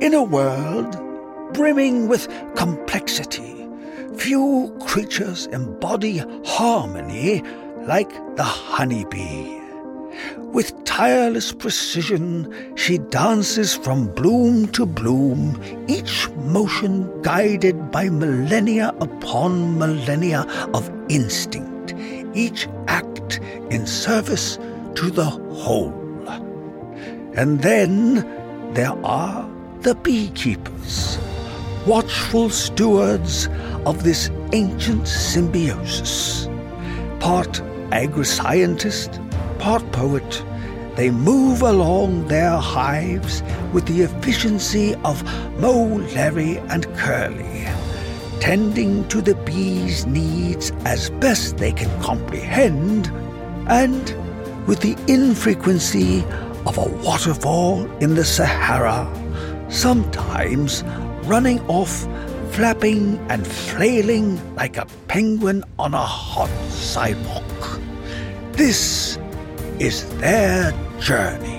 In a world brimming with complexity, few creatures embody harmony like the honeybee. With tireless precision, she dances from bloom to bloom, each motion guided by millennia upon millennia of instinct, each act in service to the whole. And then there are the beekeepers, watchful stewards of this ancient symbiosis. Part agri-scientist, part poet, they move along their hives with the efficiency of Moe, Larry, and Curly, tending to the bees' needs as best they can comprehend, and with the infrequency of a waterfall in the Sahara, sometimes running off, flapping and flailing like a penguin on a hot sidewalk. This is their journey.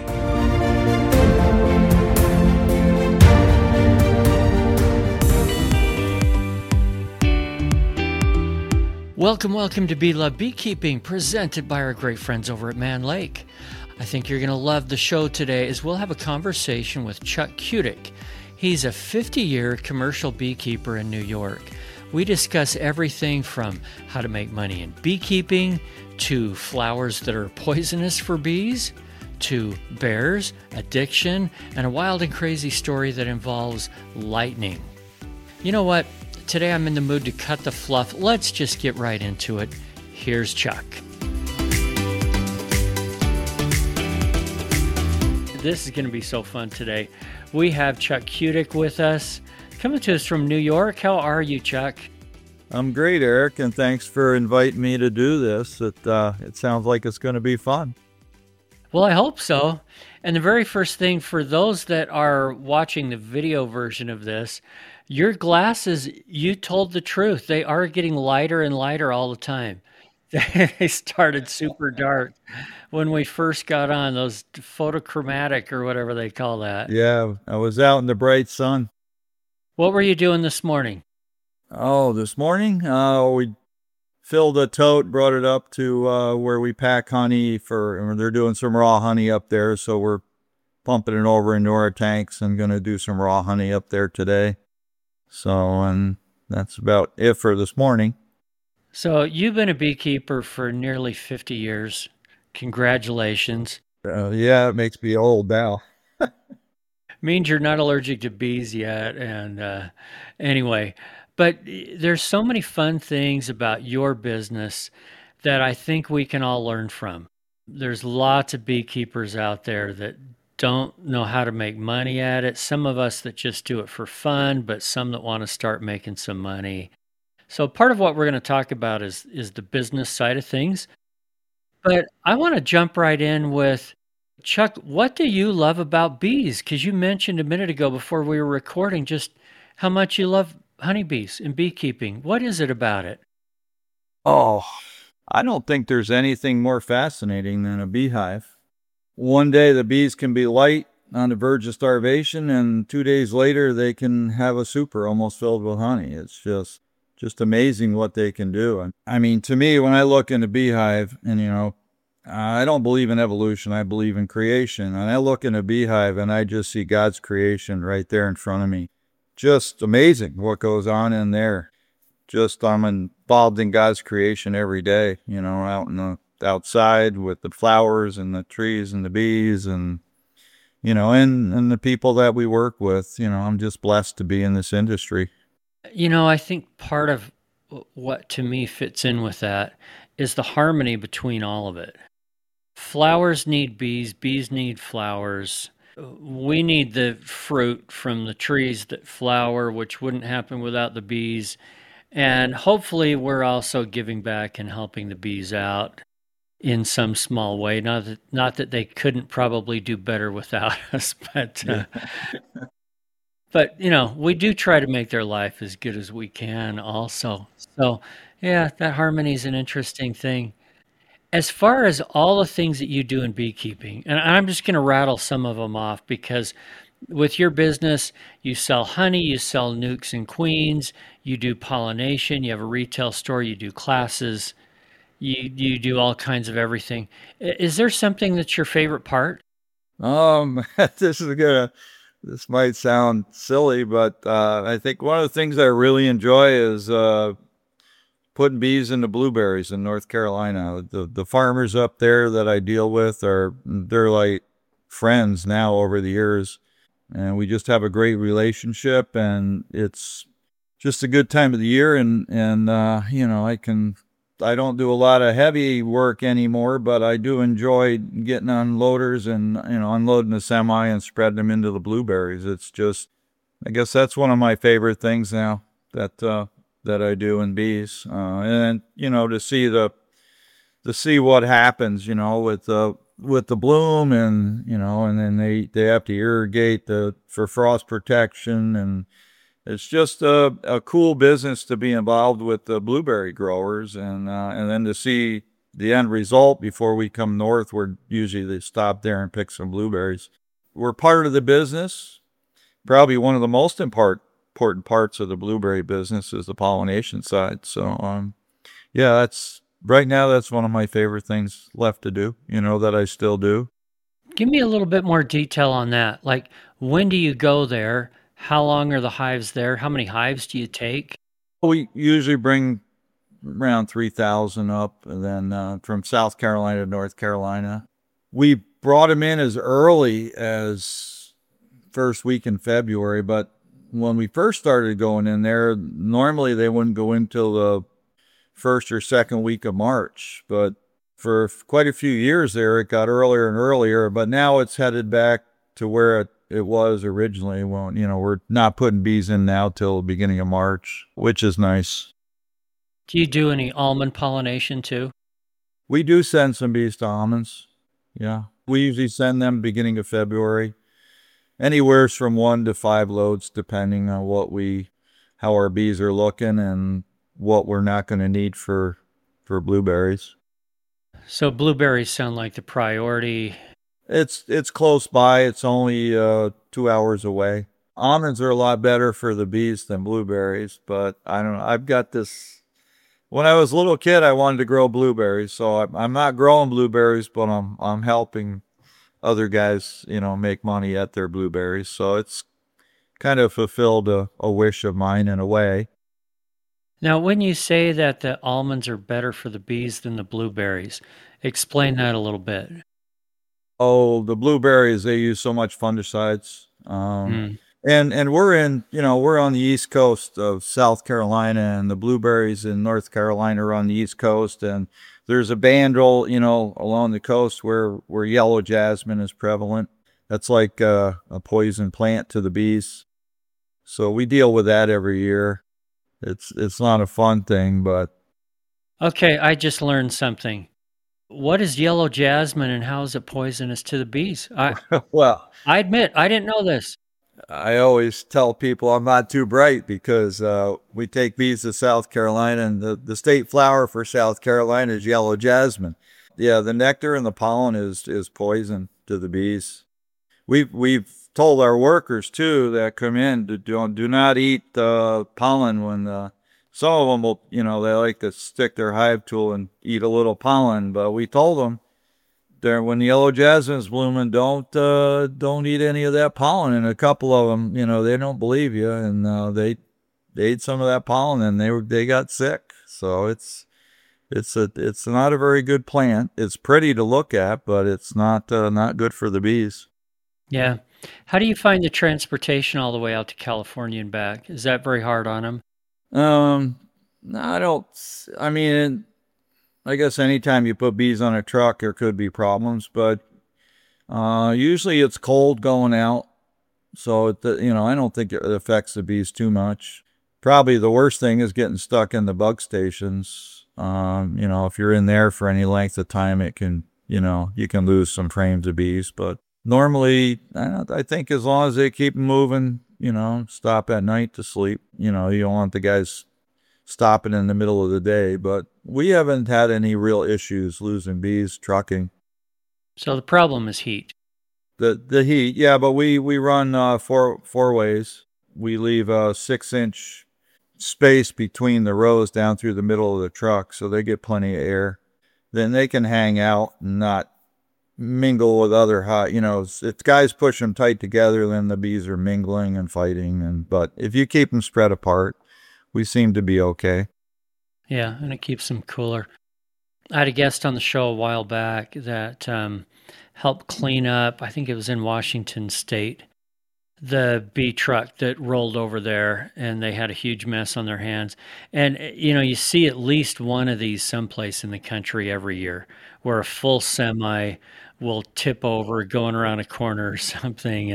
Welcome to Bee Love Beekeeping, presented by our great friends over at Mann Lake. I think you're going to love the show today, as we'll have a conversation with Chuck Kudyk. He's a 50-year commercial beekeeper in New York. We discuss everything from how to make money in beekeeping, to flowers that are poisonous for bees, to bears, addiction, and a wild and crazy story that involves lightning. You know what? Today I'm in the mood to cut the fluff. Let's just get right into it. Here's Chuck. This is going to be so fun today. We have Chuck Kudyk with us, coming to us from New York. How are you, Chuck? I'm great, Eric, and thanks for inviting me to do this. It sounds like it's going to be fun. Well, I hope so. And the very first thing, for those that are watching the video version of this, your glasses, you told the truth. They are getting lighter and lighter all the time. They started super dark when we first got on, those photochromatic or whatever they call that. Yeah, I was out in the bright sun. What were you doing this morning? Oh, this morning? We filled a tote, brought it up to where we pack honey they're doing some raw honey up there, so we're pumping it over into our tanks and going to do some raw honey up there today. So, and that's about it for this morning. So you've been a beekeeper for nearly 50 years. Congratulations. Yeah, it makes me old now. Means you're not allergic to bees yet. And anyway, but there's so many fun things about your business that I think we can all learn from. There's lots of beekeepers out there that don't know how to make money at it. Some of us that just do it for fun, but some that want to start making some money. So part of what we're going to talk about is the business side of things. But I want to jump right in with, Chuck, what do you love about bees? Because you mentioned a minute ago before we were recording just how much you love honeybees and beekeeping. What is it about it? Oh, I don't think there's anything more fascinating than a beehive. One day the bees can be light on the verge of starvation, and 2 days later they can have a super almost filled with honey. It's just amazing what they can do. I mean, to me, when I look in a beehive, and I don't believe in evolution, I believe in creation. And I look in a beehive and I just see God's creation right there in front of me. Just amazing what goes on in there. I'm involved in God's creation every day, out in the outside with the flowers and the trees and the bees and the people that we work with. I'm just blessed to be in this industry. I think part of what to me fits in with that is the harmony between all of it. Flowers need bees, bees need flowers. We need the fruit from the trees that flower, which wouldn't happen without the bees. And hopefully we're also giving back and helping the bees out in some small way. Not that they couldn't probably do better without us, but we do try to make their life as good as we can also. So yeah, that harmony is an interesting thing. As far as all the things that you do in beekeeping, and I'm just going to rattle some of them off because With your business, you sell honey, you sell nukes and queens, you do pollination, you have a retail store, you do classes, you do all kinds of everything. Is there something that's your favorite part? This is this might sound silly, but I think one of the things I really enjoy is putting bees into blueberries in North Carolina. The farmers up there that I deal with they're like friends now over the years, and we just have a great relationship, and it's just a good time of the year. And I don't do a lot of heavy work anymore, but I do enjoy getting on loaders and unloading the semi and spreading them into the blueberries. It's just, I guess that's one of my favorite things now that I do in bees. And to see what happens, with the bloom, and then they have to irrigate for frost protection, and it's just a cool business to be involved with the blueberry growers, and then to see the end result before we come north. Where usually they stop there and pick some blueberries. We're part of the business. Probably one of the most important parts of the blueberry business is the pollination side. So, yeah, that's right now. That's one of my favorite things left to do. That I still do. Give me a little bit more detail on that. Like, when do you go there? How long are the hives there? How many hives do you take? We usually bring around 3,000 up, and then from South Carolina to North Carolina. We brought them in as early as first week in February, but when we first started going in there, normally they wouldn't go until the first or second week of March. But for quite a few years there, it got earlier and earlier, but now it's headed back to where it was originally. Well, we're not putting bees in now till the beginning of March, which is nice. Do you do any almond pollination too? We do send some bees to almonds. Yeah. We usually send them beginning of February. Anywhere from 1 to 5 loads, depending on how our bees are looking and what we're not going to need for blueberries. So blueberries sound like the priority. It's close by. It's only 2 hours away. Almonds are a lot better for the bees than blueberries, but I don't know. I've got this. When I was a little kid, I wanted to grow blueberries, so I'm not growing blueberries, but I'm helping other guys, make money at their blueberries. So it's kind of fulfilled a wish of mine in a way. Now, when you say that the almonds are better for the bees than the blueberries, explain that a little bit. Oh, the blueberries, they use so much fungicides. Mm. And we're on the east coast of South Carolina, and the blueberries in North Carolina are on the east coast. And there's a band, along the coast where yellow jasmine is prevalent. That's like a poison plant to the bees. So we deal with that every year. It's not a fun thing, but Okay, I just learned something. What is yellow jasmine and how is it poisonous to the bees? well, I admit I didn't know this. I always tell people I'm not too bright because we take bees to South Carolina, and the state flower for South Carolina is yellow jasmine. Yeah, the nectar and the pollen is poison to the bees. We've told our workers too that come in to do not eat pollen when some of them will, they like to stick their hive tool and eat a little pollen, but we told them there when the yellow jasmine's blooming, don't eat any of that pollen. And a couple of them, they don't believe you, and they ate some of that pollen and they got sick. So it's not a very good plant. It's pretty to look at, but it's not good for the bees. Yeah. How do you find the transportation all the way out to California and back? Is that very hard on them? No, I don't. I mean, I guess anytime you put bees on a truck, there could be problems, but usually it's cold going out, so I don't think it affects the bees too much. Probably the worst thing is getting stuck in the bug stations. If you're in there for any length of time, it can, you can lose some frames of bees. But normally, I think as long as they keep moving, stop at night to sleep, you don't want the guys stopping in the middle of the day. But we haven't had any real issues losing bees trucking. So the problem is heat. The heat, yeah, but we run four ways. We leave a 6-inch space between the rows down through the middle of the truck, so they get plenty of air. Then they can hang out and not mingle with other hot. If guys push them tight together, then the bees are mingling and fighting. But if you keep them spread apart, we seem to be okay. Yeah, and it keeps them cooler. I had a guest on the show a while back that helped clean up, I think it was in Washington State, the bee truck that rolled over there, and they had a huge mess on their hands. And, you see at least one of these someplace in the country every year where a full semi will tip over going around a corner or something.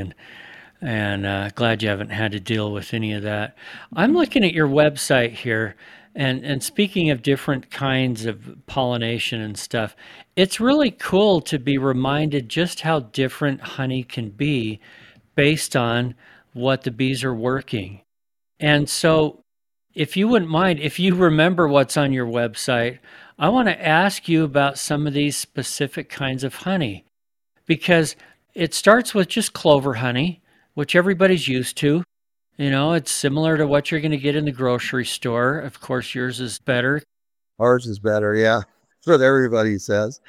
And glad you haven't had to deal with any of that. I'm looking at your website here, and speaking of different kinds of pollination and stuff, it's really cool to be reminded just how different honey can be based on what the bees are working. And so, if you wouldn't mind, if you remember what's on your website, I want to ask you about some of these specific kinds of honey because it starts with just clover honey, which everybody's used to. It's similar to what you're going to get in the grocery store. Of course, yours is better. Ours is better, yeah. That's what everybody says.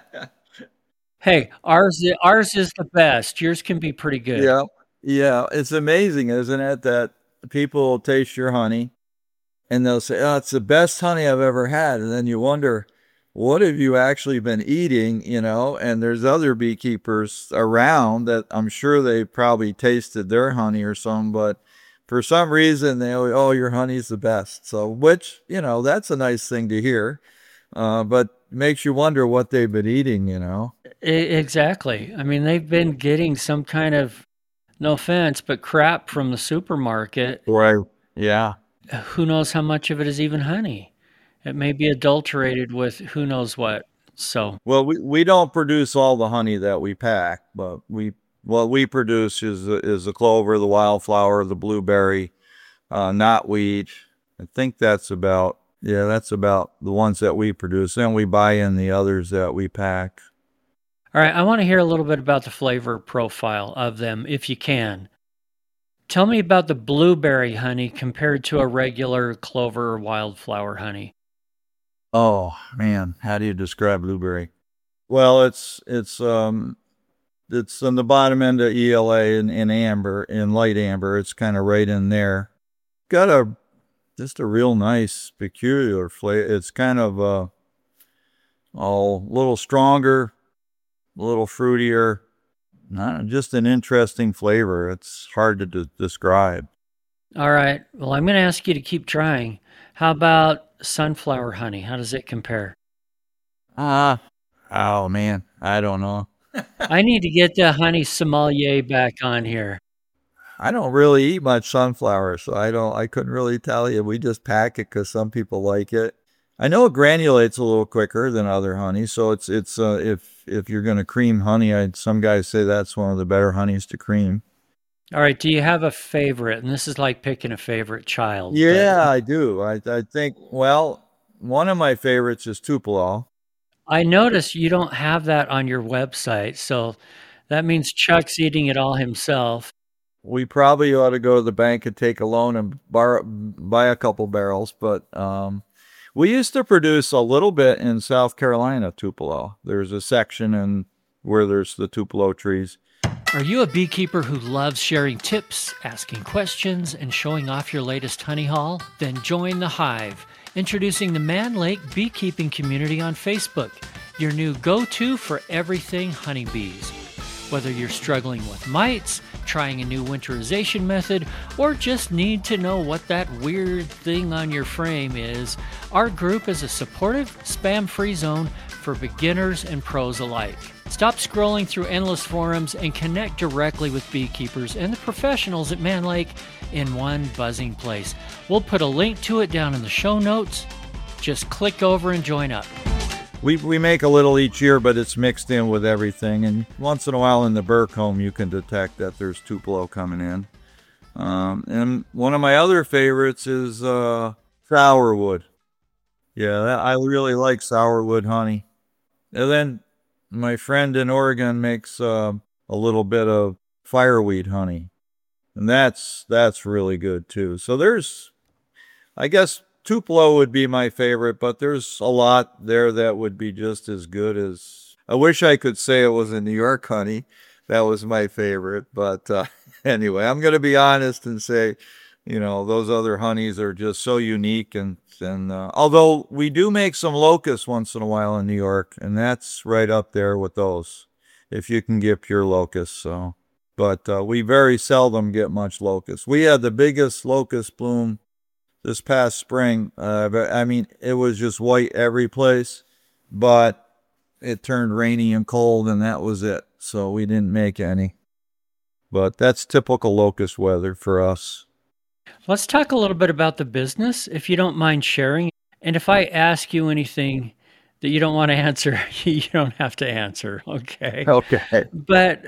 Hey, ours is the best. Yours can be pretty good. Yeah. Yeah. It's amazing, isn't it, that people will taste your honey and they'll say, oh, it's the best honey I've ever had. And then you wonder, what have you actually been eating? And there's other beekeepers around that I'm sure they probably tasted their honey or something, but for some reason they always, oh, your honey's the best. So, which, that's a nice thing to hear. But makes you wonder what they've been eating, Exactly. I mean, they've been getting some kind of, no offense, but crap from the supermarket. Right. Yeah. Who knows how much of it is even honey? It may be adulterated with who knows what. So, well, we don't produce all the honey that we pack, but what we produce is the clover, the wildflower, the blueberry, knotweed. I think that's about the ones that we produce. Then we buy in the others that we pack. All right, I want to hear a little bit about the flavor profile of them, if you can. Tell me about the blueberry honey compared to a regular clover or wildflower honey. Oh man, how do you describe blueberry? Well, it's on the bottom end of ELA in amber, in light amber. It's kind of right in there. Got just a real nice, peculiar flavor. It's kind of a little stronger, a little fruitier. Just an interesting flavor. It's hard to describe. All right. Well, I'm going to ask you to keep trying. How about sunflower honey? How does it compare? Oh man, I don't know. I need to get the honey sommelier back on here. I don't really eat much sunflower, so I couldn't really tell you. We just pack it because some people like it. I know it granulates a little quicker than other honey, so it's if you're going to cream honey, some guys say that's one of the better honeys to cream. All right, do you have a favorite? And this is like picking a favorite child. Yeah, I do. I think, well, one of my favorites is Tupelo. I notice you don't have that on your website, so that means Chuck's eating it all himself. We probably ought to go to the bank and take a loan and buy a couple barrels, but we used to produce a little bit in South Carolina, Tupelo. There's a section where there's the Tupelo trees. Are you a beekeeper who loves sharing tips, asking questions, and showing off your latest honey haul? Then join the Hive, introducing the Man Lake Beekeeping Community on Facebook, your new go-to for everything honeybees. Whether you're struggling with mites, trying a new winterization method, or just need to know what that weird thing on your frame is, our group is a supportive, spam-free zone for beginners and pros alike. Stop scrolling through endless forums and connect directly with beekeepers and the professionals at Man Lake in one buzzing place. We'll put a link to it down in the show notes. Just click over and join up. We make a little each year, but it's mixed in with everything. And once in a while in the bur comb, you can detect that there's Tupelo coming in. And one of my other favorites is sourwood. Yeah, I really like sourwood honey. And then my friend in Oregon makes a a little bit of fireweed honey. And that's really good too. So there's, I guess Tupelo would be my favorite, but there's a lot there that would be just as good as. I wish I could say it was a New York honey. That was my favorite. But anyway, I'm going to be honest and say, those other honeys are just so unique. And although we do make some locusts once in a while in New York, and that's right up there with those, if you can get pure locusts. So, but we very seldom get much locust. We had the biggest locust bloom this past spring. I mean, it was just white every place, but it turned rainy and cold, and that was it. So we didn't make any. But that's typical locust weather for us. Let's talk a little bit about the business, if you don't mind sharing. And if I ask you anything that you don't want to answer, you don't have to answer. Okay. Okay. But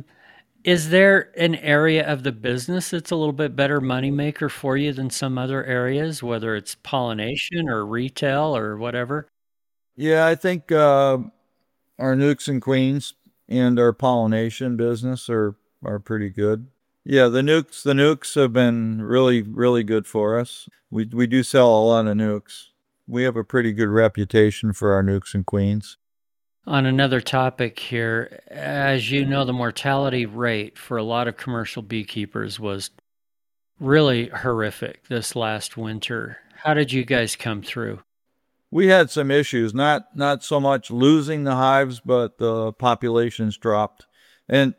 is there an area of the business that's a little bit better moneymaker for you than some other areas, whether it's pollination or retail or whatever? Yeah, I think our nukes and queens and our pollination business are pretty good. Yeah, the nukes have been really, really good for us. We do sell a lot of nukes. We have a pretty good reputation for our nukes and queens. On another topic here, as you know, the mortality rate for a lot of commercial beekeepers was really horrific this last winter. How did you guys come through? We had some issues, not so much losing the hives, but the populations dropped. And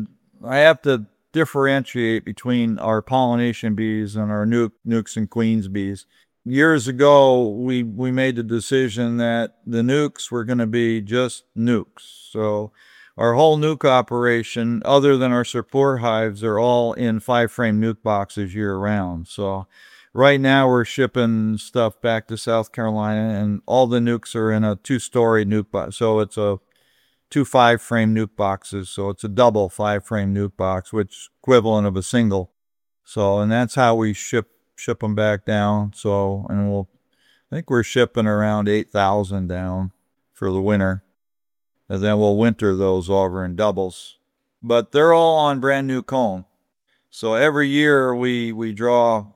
I have to differentiate between our pollination bees and our nukes and queens bees. Years ago, we made the decision that the nukes were going to be just nukes. So our whole nuke operation, other than our support hives, are all in 5-frame nuke boxes year round. So right now we're shipping stuff back to South Carolina, and all the nukes are in a 2-story nuke box. So it's a 2 5-frame nuke boxes. So it's a double 5-frame nuke box, which equivalent of a single. So, and that's how we ship them back down. So, and I think we're shipping around 8,000 down for the winter. And then we'll winter those over in doubles. But they're all on brand new comb. So every year we draw,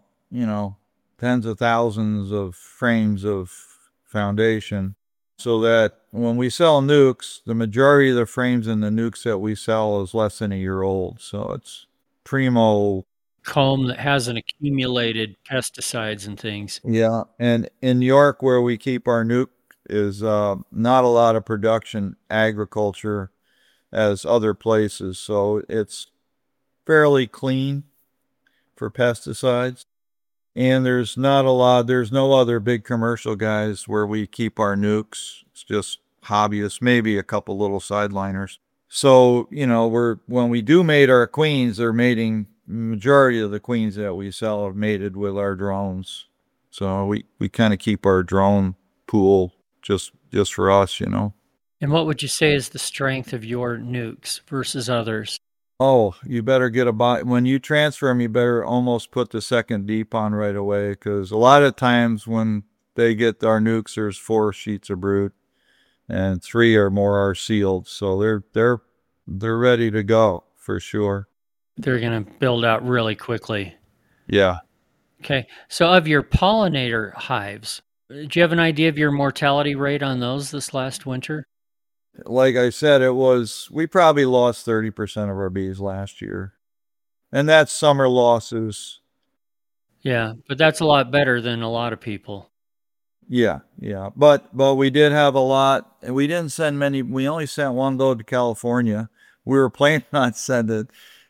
tens of thousands of frames of foundation, so that when we sell nukes, the majority of the frames in the nukes that we sell is less than a year old. So it's primo comb that hasn't accumulated pesticides and things. Yeah, and in New York, where we keep our nuke, is not a lot of production agriculture as other places. So it's fairly clean for pesticides. And there's no other big commercial guys where we keep our nukes. It's just hobbyists, maybe a couple little sideliners. So, when we do mate our queens, they're mating, majority of the queens that we sell are mated with our drones. So we kind of keep our drone pool just for us, And what would you say is the strength of your nukes versus others? Oh, you better when you transfer them, you better almost put the second deep on right away, because a lot of times when they get our nukes, there's 4 sheets of brood, and 3 or more are sealed. So they're ready to go for sure. They're going to build out really quickly. Yeah. Okay. So of your pollinator hives, do you have an idea of your mortality rate on those this last winter? Like I said, we probably lost 30% of our bees last year. And that's summer losses. Yeah, but that's a lot better than a lot of people. Yeah. But we did have a lot, and we didn't send many. We only sent 1 load to California. We were planning on sending,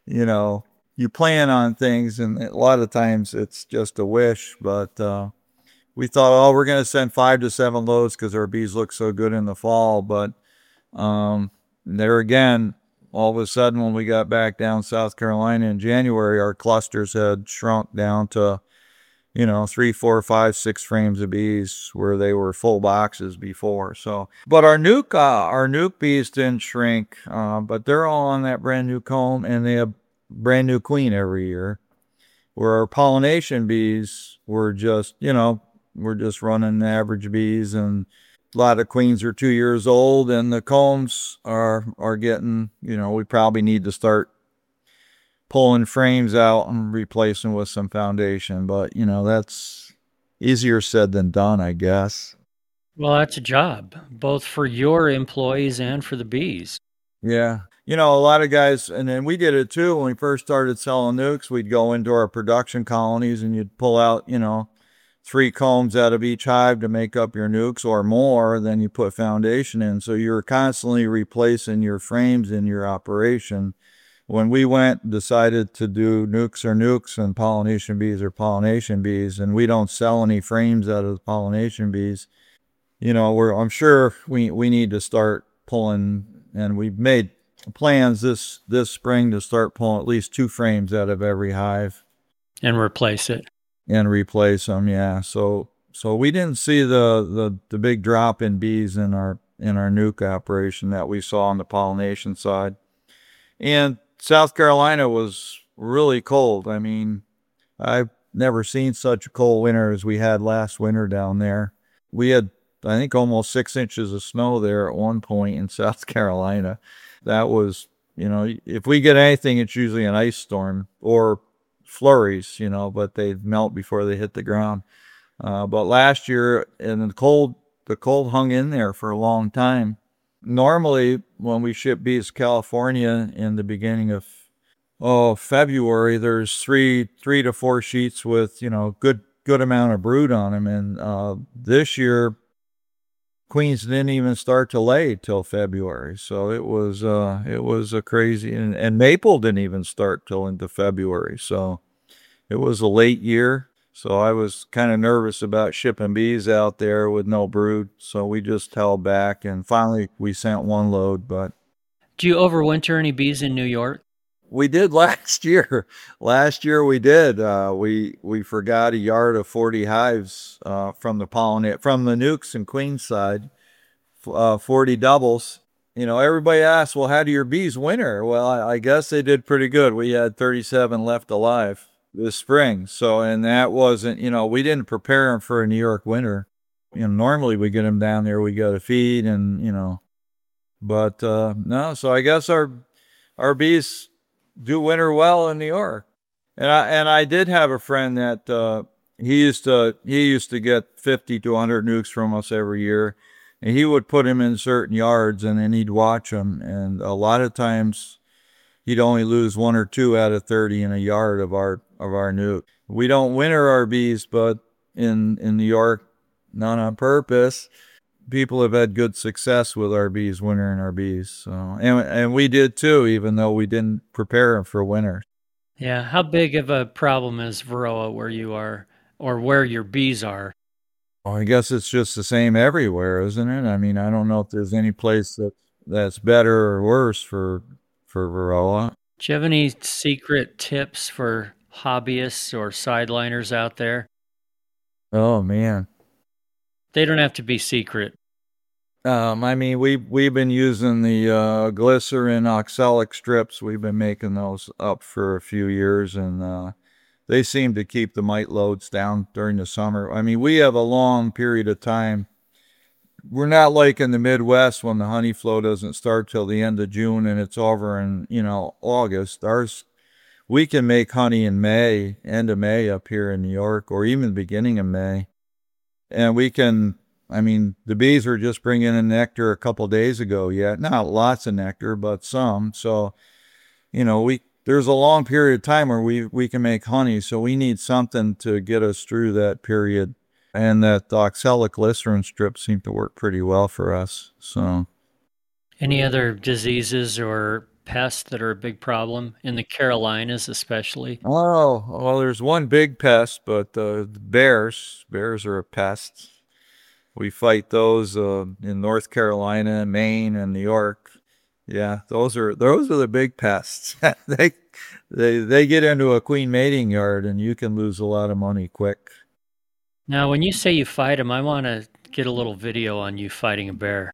you plan on things, and a lot of times it's just a wish. But we thought, we're going to send 5 to 7 loads because our bees look so good in the fall. But there again, all of a sudden, when we got back down South Carolina in January, our clusters had shrunk down to, 3, 4, 5, 6 frames of bees where they were full boxes before. So, but our nuke bees didn't shrink, but they're all on that brand new comb, and they have brand new queen every year. Where our pollination bees were just, we're just running average bees, and A lot of queens are 2 years old, and the combs are getting, we probably need to start pulling frames out and replacing with some foundation. But, that's easier said than done, I guess. Well, that's a job, both for your employees and for the bees. Yeah. A lot of guys, and then we did it too when we first started selling nukes. We'd go into our production colonies and you'd pull out, 3 combs out of each hive to make up your nukes or more. Then you put foundation in. So you're constantly replacing your frames in your operation. When we went and decided to do nukes are nukes and pollination bees are pollination bees, and we don't sell any frames out of the pollination bees, I'm sure we need to start pulling, and we've made plans this spring to start pulling at least 2 frames out of every hive and replace it and replace them. Yeah. So we didn't see the big drop in bees in our nuke operation that we saw on the pollination side. And South Carolina was really cold. I mean, I've never seen such a cold winter as we had last winter down there. We had, I think, almost 6 inches of snow there at one point in South Carolina. That was, if we get anything, it's usually an ice storm or flurries, but they melt before they hit the ground. But last year, and the cold hung in there for a long time. Normally, when we ship bees to California in the beginning of February, there's 3 to 4 sheets with, good amount of brood on them. And this year, queens didn't even start to lay till February. So it was a crazy, and maple didn't even start till into February. So it was a late year. So I was kind of nervous about shipping bees out there with no brood. So we just held back, and finally we sent 1 load. But do you overwinter any bees in New York? We did last year. Last year we did. We forgot a yard of 40 hives from the nukes and queens side, 40 doubles. Everybody asks, well, how do your bees winter? Well, I guess they did pretty good. We had 37 left alive this spring. So, and that wasn't, we didn't prepare them for a New York winter. Normally we get them down there, we got to feed and, but no. So I guess our bees do winter well in New York. And I did have a friend that he used to get 50 to 100 nukes from us every year, and he would put them in certain yards, and then he'd watch them. And a lot of times, he'd only lose 1 or 2 out of 30 in a yard of our nuke. We don't winter our bees, but in New York, not on purpose. People have had good success with our bees, wintering our bees. So, and we did too, even though we didn't prepare them for winter. Yeah. How big of a problem is Varroa where you are, or where your bees are? Well, I guess it's just the same everywhere, isn't it? I mean, I don't know if there's any place that's better or worse for Varroa. Do you have any secret tips for hobbyists or sideliners out there? Oh man. They don't have to be secret. I mean, we've been using the glycerin oxalic strips. We've been making those up for a few years, and they seem to keep the mite loads down during the summer. I mean, we have a long period of time. We're not like in the Midwest when the honey flow doesn't start till the end of June and it's over in August. We can make honey in May, end of May up here in New York, or even beginning of May, and we can. I mean, the bees were just bringing in nectar a couple days ago yet. Not lots of nectar, but some. So, there's a long period of time where we can make honey. So we need something to get us through that period. And that oxalic glycerin strip seemed to work pretty well for us. So, any other diseases or pests that are a big problem in the Carolinas, especially? Oh, well, there's one big pest, but bears are a pest. We fight those in North Carolina, Maine, and New York. Yeah, those are the big pests. they get into a queen mating yard, and you can lose a lot of money quick. Now, when you say you fight them, I want to get a little video on you fighting a bear.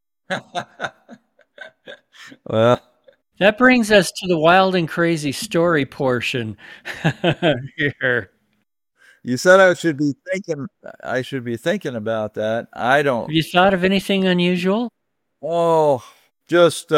Well, that brings us to the wild and crazy story portion here. You said I should be thinking about that. I Have don't. you thought of anything unusual? Oh, just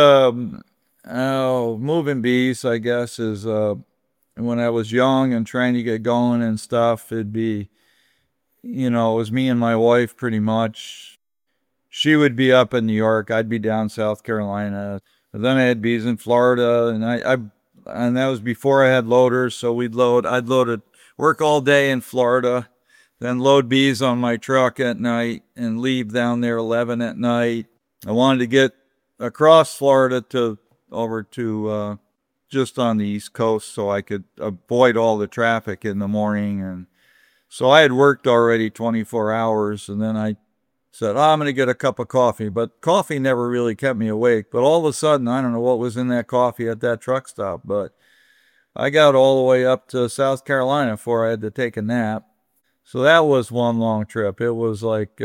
oh, moving bees, I guess, is when I was young and trying to get going and stuff, it'd be, it was me and my wife pretty much. She would be up in New York, I'd be down South Carolina. And then I had bees in Florida, and and that was before I had loaders, so I'd load it, work all day in Florida, then load bees on my truck at night and leave down there 11 at night. I wanted to get across Florida to over to just on the East Coast so I could avoid all the traffic in the morning. And so I had worked already 24 hours, and then I said, oh, I'm going to get a cup of coffee. But coffee never really kept me awake. But all of a sudden, I don't know what was in that coffee at that truck stop, but I got all the way up to South Carolina before I had to take a nap. So that was one long trip. It was like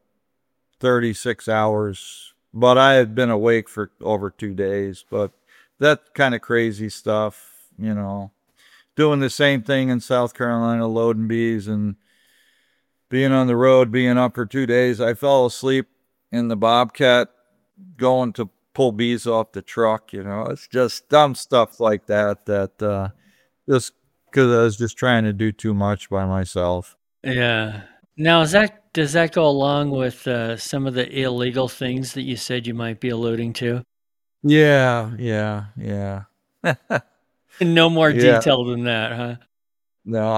36 hours, but I had been awake for over 2 days. But that kind of crazy stuff, doing the same thing in South Carolina, loading bees and being on the road, being up for 2 days. I fell asleep in the Bobcat going to pull bees off the truck. It's just dumb stuff like that just because I was just trying to do too much by myself. Yeah. Now, does that go along with some of the illegal things that you said you might be alluding to? Yeah, yeah, yeah. No more Yeah, detail than that, huh? no.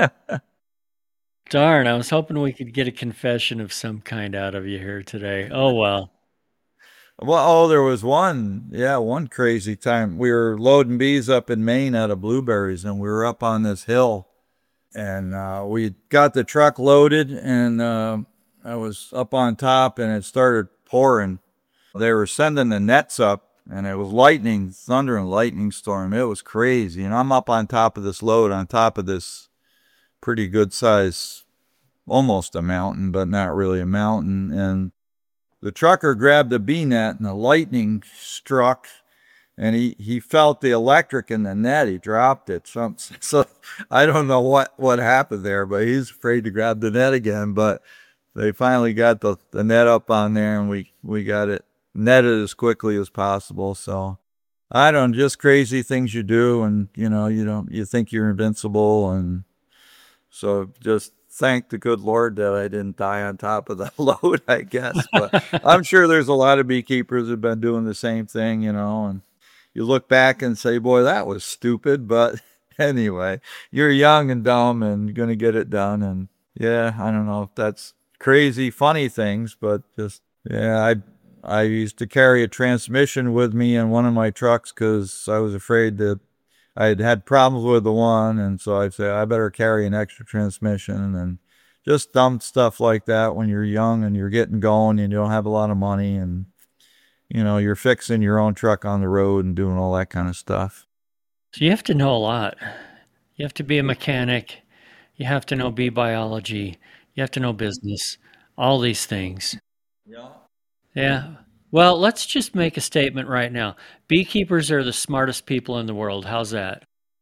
Darn, I was hoping we could get a confession of some kind out of you here today. Oh, well. Well, oh, there was one crazy time. We were loading bees up in Maine out of blueberries, and we were up on this hill, and we got the truck loaded, and I was up on top, and it started pouring. They were sending the nets up, and it was lightning, thunder and lightning storm. It was crazy, and I'm up on top of this load, on top of this pretty good size, almost a mountain, but not really a mountain, and the trucker grabbed a bee net and the lightning struck, and he felt the electric in the net. He dropped it. So I don't know what happened there, but he's afraid to grab the net again. But they finally got the net up on there, and we got it netted as quickly as possible. So I don't just crazy things you do, and you think you're invincible, and so just thank the good Lord that I didn't die on top of the load, I guess. But I'm sure there's a lot of beekeepers who've been doing the same thing, and you look back and say, boy, that was stupid. But anyway, you're young and dumb and going to get it done. And yeah, I don't know if that's crazy, funny things, but just, yeah, I used to carry a transmission with me in one of my trucks because I was afraid that I had problems with the one, and so I'd say I better carry an extra transmission, and just dumb stuff like that when you're young and you're getting going and you don't have a lot of money, and you're fixing your own truck on the road and doing all that kind of stuff. So you have to know a lot. You have to be a mechanic. You have to know bee biology. You have to know business. All these things. Yeah. Yeah. Well, let's just make a statement right now. Beekeepers are the smartest people in the world. How's that?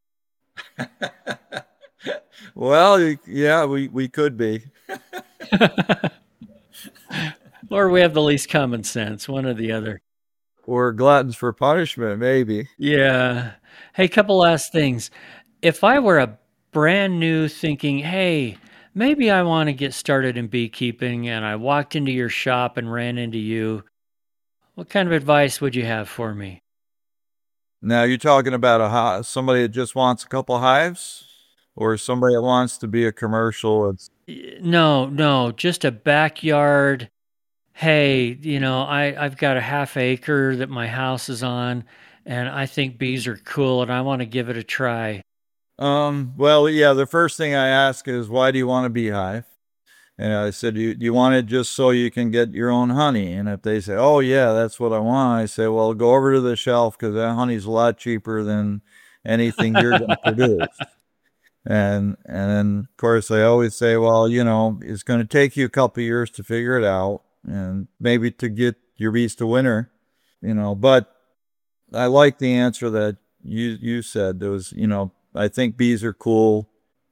Well, yeah, we could be. Or we have the least common sense, one or the other. Or gluttons for punishment, maybe. Yeah. Hey, couple last things. If I were a brand new thinking, hey, maybe I want to get started in beekeeping, and I walked into your shop and ran into you, what kind of advice would you have for me? Now, you're talking about somebody that just wants a couple hives, or somebody that wants to be a commercial. No, no, just a backyard. Hey, I've got a half acre that my house is on, and I think bees are cool, and I want to give it a try. Well, yeah, the first thing I ask is, why do you want a beehive? And I said, you want it just so you can get your own honey? And if they say, oh, yeah, that's what I want, I say, well, go over to the shelf because that honey's a lot cheaper than anything you're going to produce. And then, of course, I always say, well, it's going to take you a couple of years to figure it out and maybe to get your bees to winter, but I like the answer that you said. There was, I think bees are cool.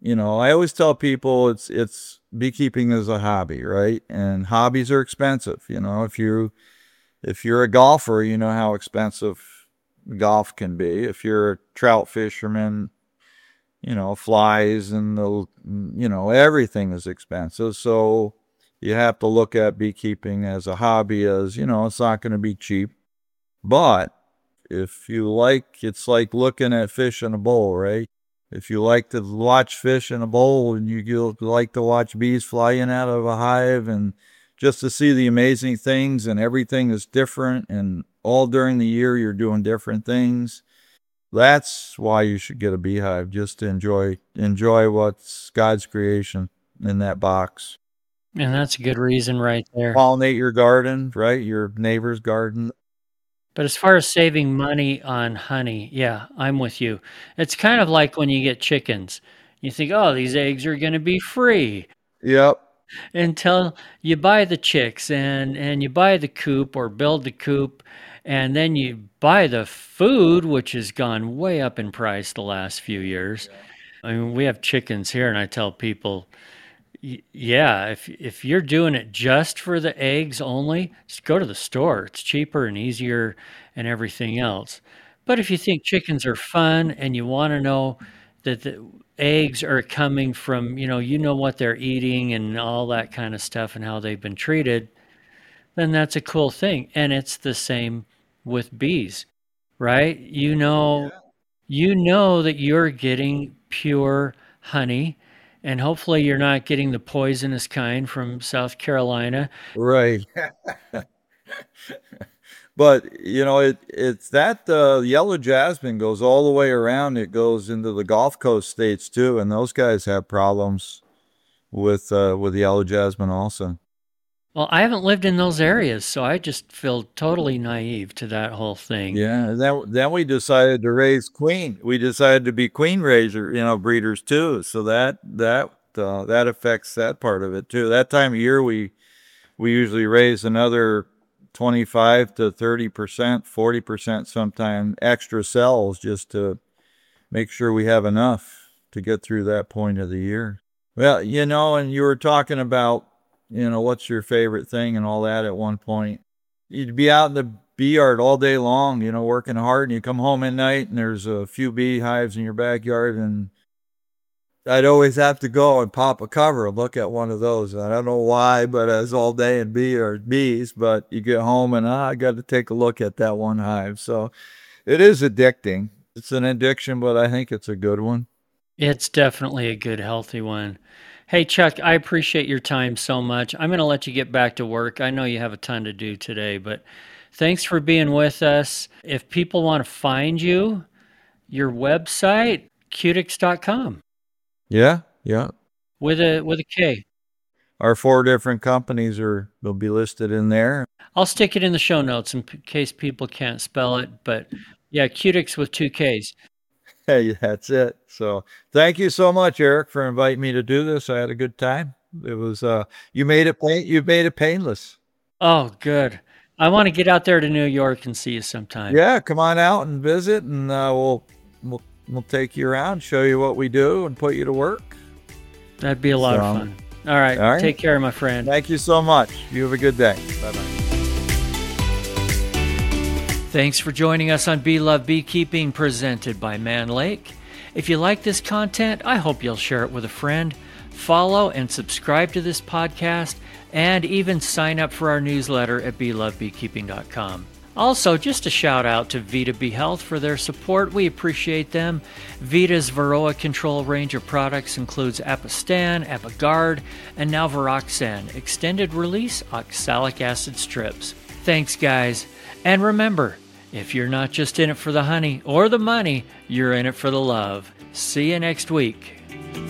I always tell people it's beekeeping is a hobby, right? And hobbies are expensive. If you're a golfer, you know how expensive golf can be. If you're a trout fisherman, flies and everything is expensive. So you have to look at beekeeping as a hobby as, it's not going to be cheap. But if you it's like looking at fish in a bowl, right? If you like to watch fish in a bowl and you like to watch bees fly in out of a hive and just to see the amazing things, and everything is different, and all during the year you're doing different things. That's why you should get a beehive, just to enjoy what's God's creation in that box. And that's a good reason right there. Pollinate your garden, right? Your neighbor's garden. But as far as saving money on honey, yeah, I'm with you. It's kind of like when you get chickens. You think, oh, these eggs are going to be free. Yep. Until you buy the chicks and you buy the coop or build the coop, and then you buy the food, which has gone way up in price the last few years. I mean, we have chickens here, and I tell people, yeah, if you're doing it just for the eggs only, just go to the store. It's cheaper and easier and everything else. But if you think chickens are fun and you want to know that the eggs are coming from, what they're eating and all that kind of stuff and how they've been treated, then that's a cool thing. And it's the same with bees, right? You know that you're getting pure honey, and hopefully you're not getting the poisonous kind from South Carolina. Right. But, it's that yellow jasmine goes all the way around. It goes into the Gulf Coast states too, and those guys have problems with yellow jasmine also. Well, I haven't lived in those areas, so I just feel totally naive to that whole thing. Yeah, then we decided to raise queen. We decided to be queen breeders too. So that affects that part of it too. That time of year, we usually raise another 25 to 30%, 40% sometimes extra cells, just to make sure we have enough to get through that point of the year. Well, and you were talking about, what's your favorite thing and all that at one point. You'd be out in the bee yard all day long, working hard, and you come home at night and there's a few beehives in your backyard, and I'd always have to go and pop a cover and look at one of those. I don't know why, but I was all day in bees, but you get home and I got to take a look at that one hive. So it is addicting. It's an addiction, but I think it's a good one. It's definitely a good, healthy one. Hey, Chuck, I appreciate your time so much. I'm going to let you get back to work. I know you have a ton to do today, but thanks for being with us. If people want to find you, your website, Cutix.com. Yeah. With a K. Our 4 different companies will be listed in there. I'll stick it in the show notes in case people can't spell it, but yeah, Cutix with 2 Ks. Hey, that's it. So thank you so much, Eric, for inviting me to do this. I had a good time. It was you made it painless. Oh, good. I want to get out there to New York and see you sometime. Yeah, come on out and visit, and we'll take you around, show you what we do, and put you to work. That'd be a lot of fun. All right. Take care, my friend. Thank you so much. You have a good day. Bye-bye. Thanks for joining us on Bee Love Beekeeping, presented by Mann Lake. If you like this content, I hope you'll share it with a friend. Follow and subscribe to this podcast, and even sign up for our newsletter at BeLoveBeekeeping.com. Also, just a shout out to Vita Bee Health for their support. We appreciate them. Vita's Varroa control range of products includes Apistan, Apigard, and now Viroxan, extended release oxalic acid strips. Thanks, guys. And remember, if you're not just in it for the honey or the money, you're in it for the love. See you next week.